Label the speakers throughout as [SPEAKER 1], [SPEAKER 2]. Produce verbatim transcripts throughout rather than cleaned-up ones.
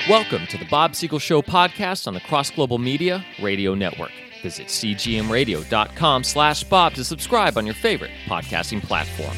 [SPEAKER 1] Welcome to the Bob Siegel Show podcast on the Cross Global Media Radio Network. Visit cgmradio.com slash Bob to subscribe on your favorite podcasting platform.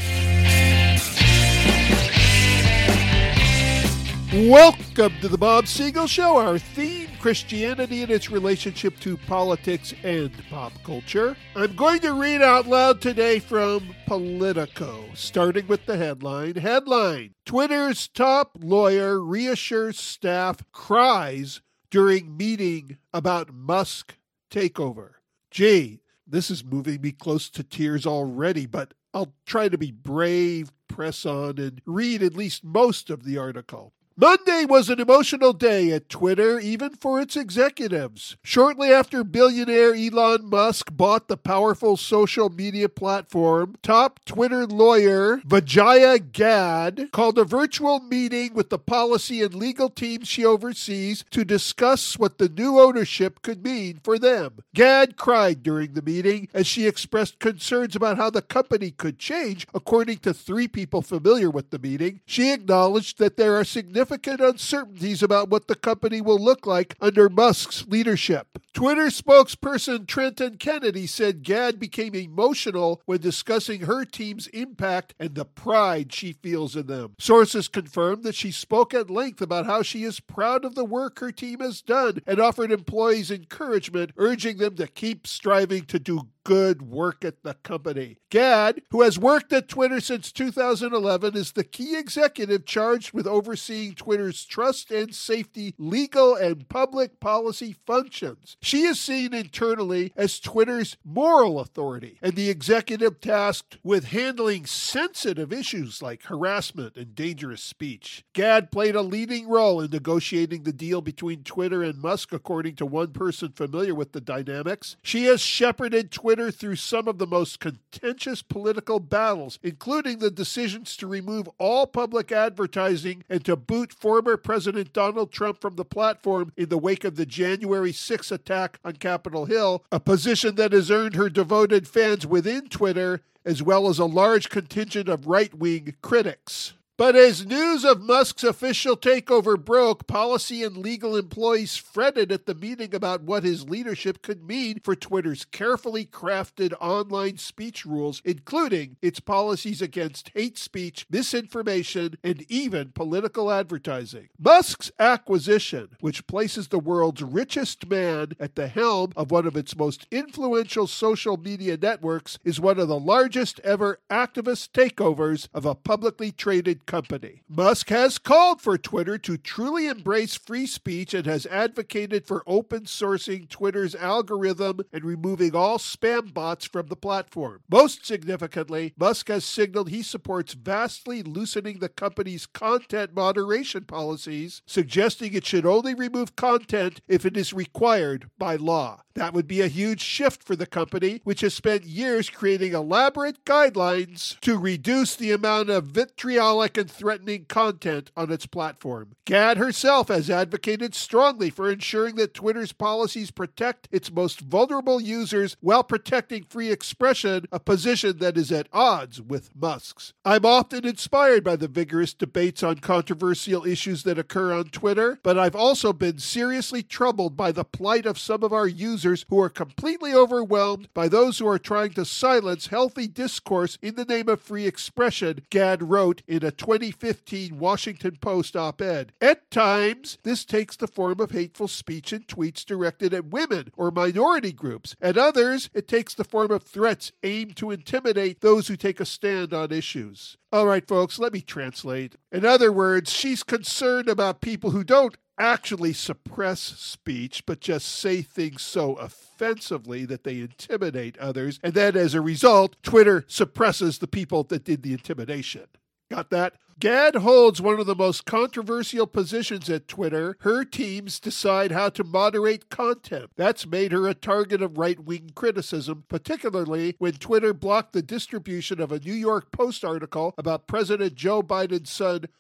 [SPEAKER 2] Welcome to the Bob Siegel Show. Our theme, Christianity and its relationship to politics and pop culture. I'm going to read out loud today from Politico, starting with the headline. Headline: Twitter's top lawyer reassures staff cries during meeting about Musk takeover. Gee, this is moving me close to tears already, but I'll try to be brave, press on, and read at least most of the article. Monday was an emotional day at Twitter, even for its executives. Shortly after billionaire Elon Musk bought the powerful social media platform, top Twitter lawyer Vijaya Gadde called a virtual meeting with the policy and legal teams she oversees to discuss what the new ownership could mean for them. Gadde cried during the meeting as she expressed concerns about how the company could change, according to three people familiar with the meeting. She acknowledged that there are significant Significant uncertainties about what the company will look like under Musk's leadership. Twitter spokesperson Trenton Kennedy said Gadde became emotional when discussing her team's impact and the pride she feels in them. Sources confirmed that she spoke at length about how she is proud of the work her team has done and offered employees encouragement, urging them to keep striving to do good work at the company. Gadde, who has worked at Twitter since two thousand eleven, is the key executive charged with overseeing Twitter's trust and safety, legal and public policy functions. She is seen internally as Twitter's moral authority and the executive tasked with handling sensitive issues like harassment and dangerous speech. Gadde played a leading role in negotiating the deal between Twitter and Musk, according to one person familiar with the dynamics. She has shepherded Twitter through some of the most contentious political battles, including the decisions to remove all public advertising and to boot former President Donald Trump from the platform in the wake of the January sixth attack on Capitol Hill, a position that has earned her devoted fans within Twitter, as well as a large contingent of right-wing critics. But as news of Musk's official takeover broke, policy and legal employees fretted at the meeting about what his leadership could mean for Twitter's carefully crafted online speech rules, including its policies against hate speech, misinformation, and even political advertising. Musk's acquisition, which places the world's richest man at the helm of one of its most influential social media networks, is one of the largest ever activist takeovers of a publicly traded company. Musk has called for Twitter to truly embrace free speech and has advocated for open sourcing Twitter's algorithm and removing all spam bots from the platform. Most significantly, Musk has signaled he supports vastly loosening the company's content moderation policies, suggesting it should only remove content if it is required by law. That would be a huge shift for the company, which has spent years creating elaborate guidelines to reduce the amount of vitriolic and threatening content on its platform. Gadde herself has advocated strongly for ensuring that Twitter's policies protect its most vulnerable users while protecting free expression, a position that is at odds with Musk's. I'm often inspired by the vigorous debates on controversial issues that occur on Twitter, but I've also been seriously troubled by the plight of some of our users who are completely overwhelmed by those who are trying to silence healthy discourse in the name of free expression, Gadde wrote in a twenty fifteen Washington Post op-ed. At times, this takes the form of hateful speech and tweets directed at women or minority groups. At others, it takes the form of threats aimed to intimidate those who take a stand on issues. All right, folks, let me translate. In other words, she's concerned about people who don't actually suppress speech, but just say things so offensively that they intimidate others, and then as a result, Twitter suppresses the people that did the intimidation. Got that? Gadde holds one of the most controversial positions at Twitter. Her teams decide how to moderate content. That's made her a target of right-wing criticism, particularly when Twitter blocked the distribution of a New York Post article about President Joe Biden's son,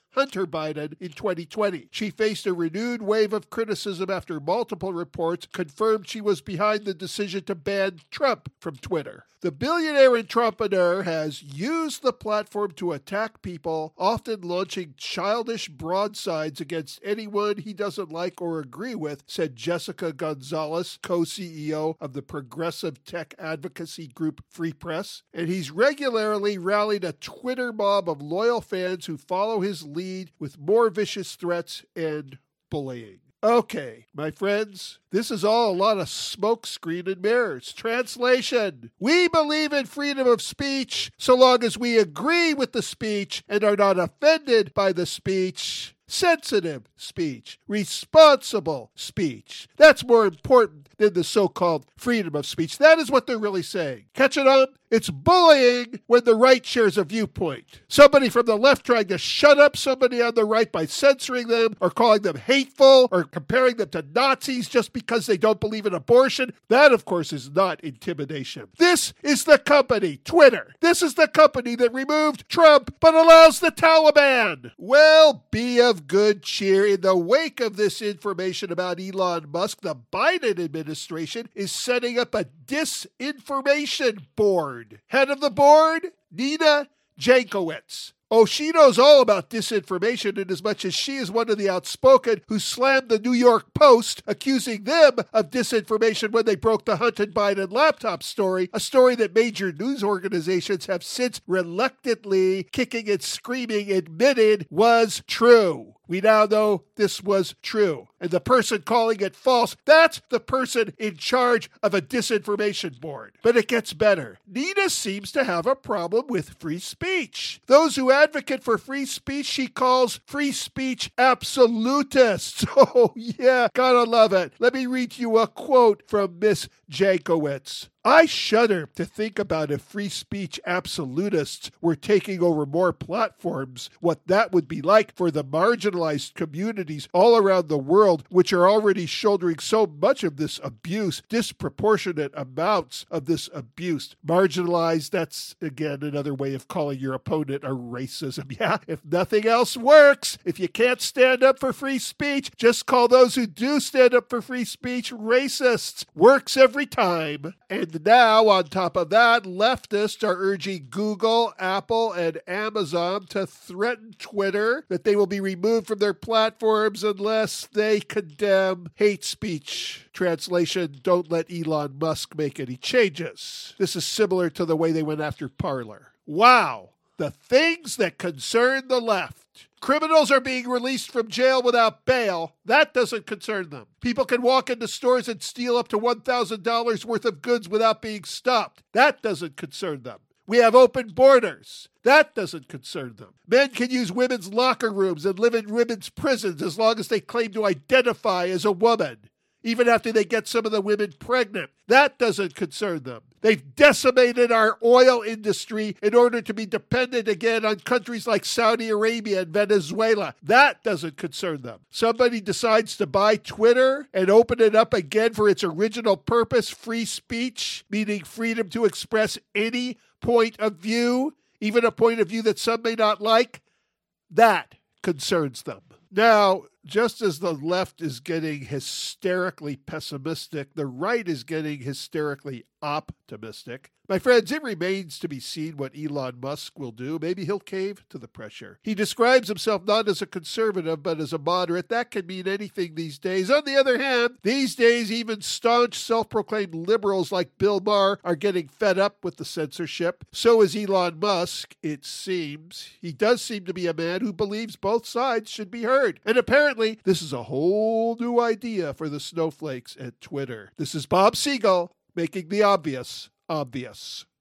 [SPEAKER 2] Hunter Biden in twenty twenty. She faced a renewed wave of criticism after multiple reports confirmed she was behind the decision to ban Trump from Twitter. The billionaire entrepreneur has used the platform to attack people, often launching childish broadsides against anyone he doesn't like or agree with, said Jessica Gonzalez, co-C E O of the progressive tech advocacy group Free Press. And he's regularly rallied a Twitter mob of loyal fans who follow his lead with more vicious threats and bullying. Okay, my friends, this is all a lot of smoke screen and mirrors. Translation: we believe in freedom of speech so long as we agree with the speech and are not offended by the speech. Sensitive speech, responsible speech. That's more important than the so-called freedom of speech. That is what they're really saying. Catch it on? It's bullying when the right shares a viewpoint. Somebody from the left trying to shut up somebody on the right by censoring them or calling them hateful or comparing them to Nazis just because they don't believe in abortion. That, of course, is not intimidation. This is the company, Twitter. This is the company that removed Trump but allows the Taliban. Well, be of good cheer. In the wake of this information about Elon Musk, the Biden administration is setting up a disinformation board. Head of the board, Nina Jankowicz. Oh, she knows all about disinformation in as much as she is one of the outspoken who slammed the New York Post, accusing them of disinformation when they broke the Hunter Biden laptop story, a story that major news organizations have since reluctantly, kicking and screaming, admitted was true. We now know this was true. And the person calling it false, that's the person in charge of a disinformation board. But it gets better. Nina seems to have a problem with free speech. Those who advocate for free speech, she calls free speech absolutists. Oh, yeah, gotta love it. Let me read you a quote from Miss Jankowicz. I shudder to think about if free speech absolutists were taking over more platforms, what that would be like for the marginalized communities all around the world, which are already shouldering so much of this abuse, disproportionate amounts of this abuse. Marginalized, that's, again, another way of calling your opponent a racism. Yeah, if nothing else works, if you can't stand up for free speech, just call those who do stand up for free speech racists. Works every time. And now, on top of that, leftists are urging Google, Apple, and Amazon to threaten Twitter that they will be removed from their platforms unless they condemn hate speech. Translation: don't let Elon Musk make any changes. This is similar to the way they went after Parler. Wow, the things that concern the left. Criminals are being released from jail without bail. That doesn't concern them. People can walk into stores and steal up to one thousand dollars worth of goods without being stopped. That doesn't concern them. We have open borders. That doesn't concern them. Men can use women's locker rooms and live in women's prisons as long as they claim to identify as a woman, even after they get some of the women pregnant. That doesn't concern them. They've decimated our oil industry in order to be dependent again on countries like Saudi Arabia and Venezuela. That doesn't concern them. Somebody decides to buy Twitter and open it up again for its original purpose, free speech, meaning freedom to express any point of view, even a point of view that some may not like. That concerns them. Now, just as the left is getting hysterically pessimistic, the right is getting hysterically optimistic. My friends, it remains to be seen what Elon Musk will do. Maybe he'll cave to the pressure. He describes himself not as a conservative, but as a moderate. That can mean anything these days. On the other hand, these days, even staunch self-proclaimed liberals like Bill Maher are getting fed up with the censorship. So is Elon Musk, it seems. He does seem to be a man who believes both sides should be heard. And apparently, this is a whole new idea for the snowflakes at Twitter. This is Bob Siegel, making the obvious obvious.